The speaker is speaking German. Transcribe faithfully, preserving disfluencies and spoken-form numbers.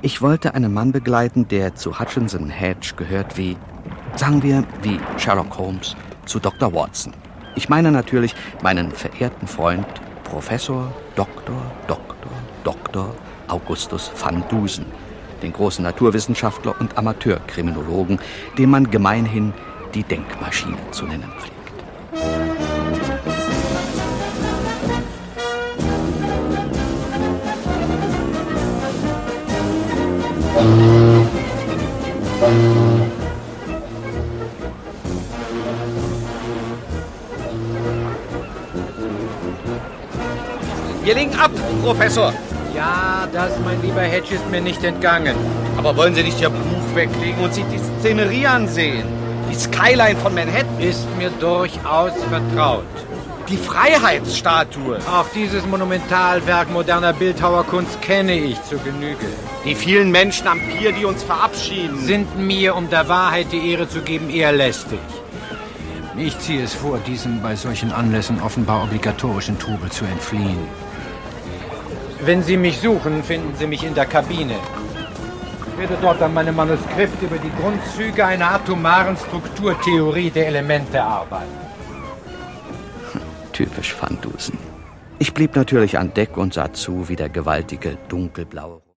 Ich wollte einen Mann begleiten, der zu Hutchinson Hedge gehört wie, sagen wir, wie Sherlock Holmes zu Doktor Watson. Ich meine natürlich meinen verehrten Freund Professor Doktor Doktor Doktor Augustus van Dusen, den großen Naturwissenschaftler und Amateurkriminologen, den man gemeinhin die Denkmaschine zu nennen pflegt. Wir legen ab, Professor. Ja, das, mein lieber Hedge, ist mir nicht entgangen. Aber wollen Sie nicht Ihr Buch weglegen und sich die Szenerie ansehen? Die Skyline von Manhattan ist mir durchaus vertraut. Die Freiheitsstatue. Auch dieses Monumentalwerk moderner Bildhauerkunst kenne ich zu Genüge. Die vielen Menschen am Pier, die uns verabschieden, sind mir, um der Wahrheit die Ehre zu geben, eher lästig. Ich ziehe es vor, diesem bei solchen Anlässen offenbar obligatorischen Trubel zu entfliehen. Wenn Sie mich suchen, finden Sie mich in der Kabine. Ich werde dort an meinem Manuskript über die Grundzüge einer atomaren Strukturtheorie der Elemente arbeiten. Typisch Van Dusen. Ich blieb natürlich an Deck und sah zu, wie der gewaltige, dunkelblaue